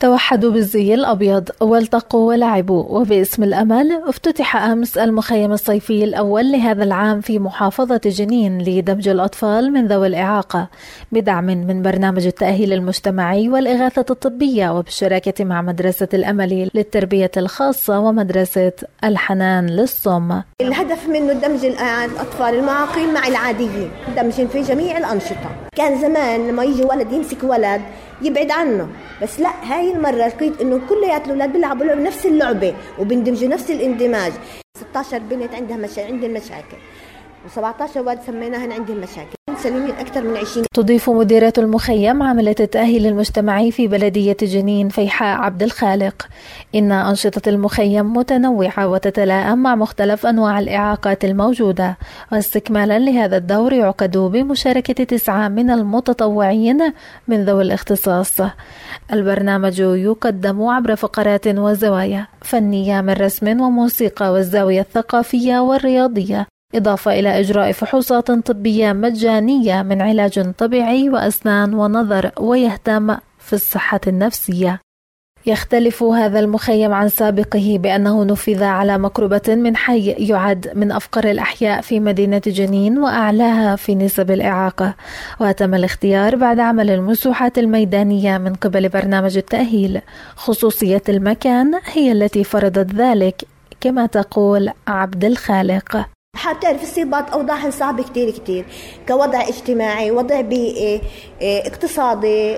توحدوا بالزي الأبيض والتقوا ولعبوا. وباسم الأمل افتتح أمس المخيم الصيفي الأول لهذا العام في محافظة جنين لدمج الأطفال من ذوي الإعاقة بدعم من برنامج التأهيل المجتمعي والإغاثة الطبية وبالشراكة مع مدرسة الأمل للتربية الخاصة ومدرسة الحنان للصم. الهدف منه دمج الأطفال المعاقين مع العاديين، دمج في جميع الأنشطة. كان زمان لما يجي ولد يمسك ولد يبعد عنه، بس لا، هاي المرة لقيت إنه كليات الأولاد بيلعبوا نفس اللعبة وبندمجوا نفس الاندماج. 16 بنت عندها عندهم مشاكل و17 ولد سميناهن عندهم مشاكل، سليمين أكثر من 20. تضيف مديرة المخيم عاملة التأهيل المجتمعي في بلدية جنين فيحاء عبد الخالق إن أنشطة المخيم متنوعة وتتلائم مع مختلف أنواع الإعاقات الموجودة، واستكمالا لهذا الدور يعقد بمشاركة 9 من المتطوعين من ذوي الاختصاص. البرنامج يقدم عبر فقرات وزوايا فنية من رسم وموسيقى والزاوية الثقافية والرياضية، إضافة إلى إجراء فحوصات طبية مجانية من علاج طبيعي وأسنان ونظر، ويهتم في الصحة النفسية. يختلف هذا المخيم عن سابقه بأنه نفذ على مقربة من حي يعد من أفقر الأحياء في مدينة جنين وأعلاها في نسب الإعاقة، وتم الاختيار بعد عمل المسوحات الميدانية من قبل برنامج التأهيل. خصوصية المكان هي التي فرضت ذلك كما تقول عبد الخالق. حتعرف الصيبات أوضاعها صعبة كتير كوضع اجتماعي، وضع بيئي، اقتصادي،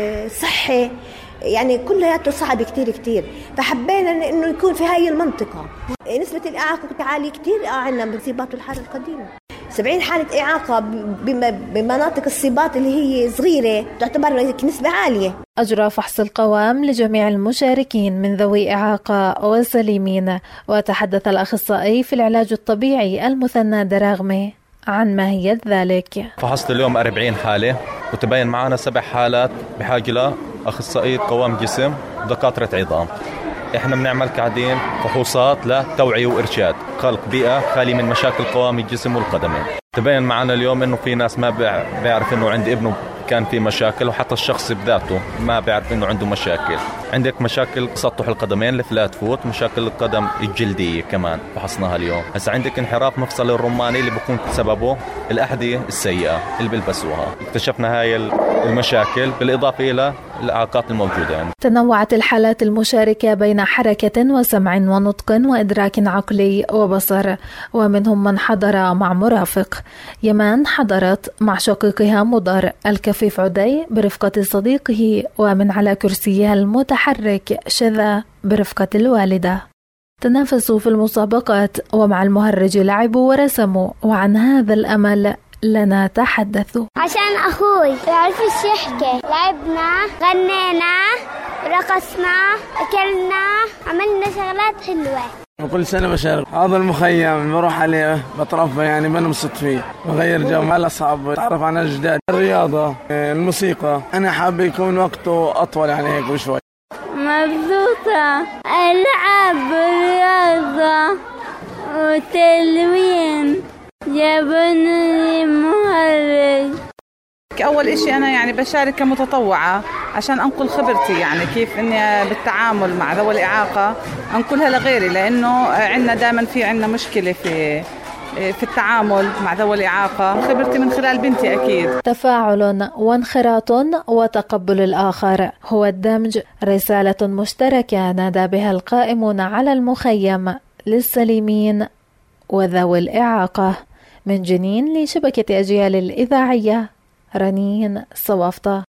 صحي، يعني كلياته صعب كتير. فحبينا إنه يكون في هاي المنطقة. نسبة الإعاقة عالية كتير عندنا بصيبات الحارة القديمة، 70 حالة إعاقة بمناطق الصيبات اللي هي صغيرة تعتبر نسبة عالية. أجرى فحص القوام لجميع المشاركين من ذوي إعاقة وسليمين، وتحدث الأخصائي في العلاج الطبيعي المثنى دراغمي عن ماهية ذلك. فحصت اليوم 40 حالة وتبين معنا 7 حالات بحاجة لأخصائية قوام جسم ودكاترة عظام. احنا بنعمل قاعدين فحوصات لتوعية وإرشاد، خلق بيئة خالية من مشاكل قوام الجسم والقدمين. تبين معنا اليوم انه في ناس ما بيعرف انه عند ابنه كان في مشاكل، وحتى الشخص بذاته ما بيعرف انه عنده مشاكل. عندك مشاكل تسطح القدمين الفلات فوت، مشاكل القدم الجلدية كمان فحصناها اليوم. هسا عندك انحراف مفصل الرماني اللي بيكون سببه الأحذية السيئة اللي بيلبسوها. اكتشفنا هاي المشاكل بالإضافة إلى الإعاقات الموجودة يعني. تنوعت الحالات المشاركة بين حركة وسمع ونطق وإدراك عقلي وبصر، ومنهم من حضر مع مرافق. يمان حضرت مع شقيقها مضر، الكفيف عدي برفقة صديقه، ومن على كرسيها المتحرك شذا برفقة الوالدة. تنافسوا في المسابقات ومع المهرج لعبوا ورسموا، وعن هذا الأمل لنا تحدثوا. عشان أخوي يعرفش يحكي، لعبنا، غنينا، رقصنا، أكلنا، عملنا شغلات حلوة. وكل سنة بشارك هذا المخيم، بروح عليه بترفه، يعني بنبسط فيه، بغير جو مع الأصحاب، بتعرف على الجداد، الرياضة، الموسيقى. أنا حابب يكون وقته أطول يعني هيك بشوي. مبسوطة ألعب رياضة وتلوين، جابوني مهرج. أول إشي أنا يعني بشارك كمتطوعة عشان أنقل خبرتي، يعني كيف إني بالتعامل مع ذوي الإعاقة أنقلها لغيري، لأنه عندنا دائما عندنا مشكلة في التعامل مع ذوي الإعاقة. خبرتي من خلال بنتي أكيد. تفاعل وانخراط وتقبل الآخر هو الدمج، رسالة مشتركة نادى بها القائمون على المخيم للسليمين وذوي الإعاقة. من جنين لشبكة أجيال الإذاعية، رنين صوافطة.